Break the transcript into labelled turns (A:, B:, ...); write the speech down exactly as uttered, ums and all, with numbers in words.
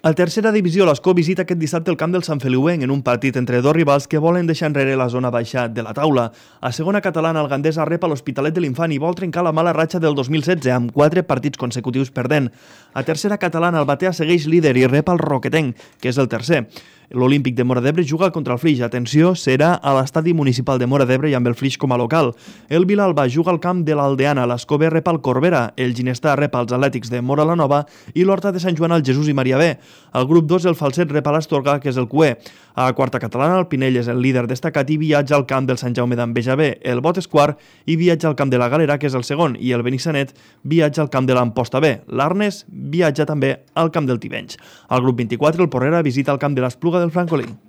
A: A tercera divisió, l'Escó visita aquest dissabte el camp del Sant Feliuenc en un partit entre dos rivals que volen deixar enrere la zona baixa de la taula. A segona catalana, el Gandesa rep a l'Hospitalet de l'Infant i vol trencar la mala ratxa del dos mil setze amb quatre partits consecutius perdent. A tercera catalana, el Batea segueix líder i rep al Roquetenc, que és el tercer. L'Olímpic de Móra d'Ebre juga contra el Flix. Atenció, serà a l'estadi municipal de Móra d'Ebre i amb el Flix com a local. El Vilalba juga al camp de l'Aldeana, l'Escó B rep al Corbera, el Ginestar rep als Atlètics de Móra la Nova i l'Horta de Sant Joan al Jesús i Maria B. Al grup dos, el Falset rep a l'Astorga, que és el Cué. A la quarta catalana, el Pinell és el líder destacat i viatja al camp del Sant Jaume d'Enveja B. El Bot és quart i viatja al camp de la Galera, que és el segon, i el Benissanet viatja al camp de l'Amposta B. L'Arnes viatja també al camp del Tivenys. Al grup vint-i-quatre, el Porrera visita el camp de l'Espluga del Francolí.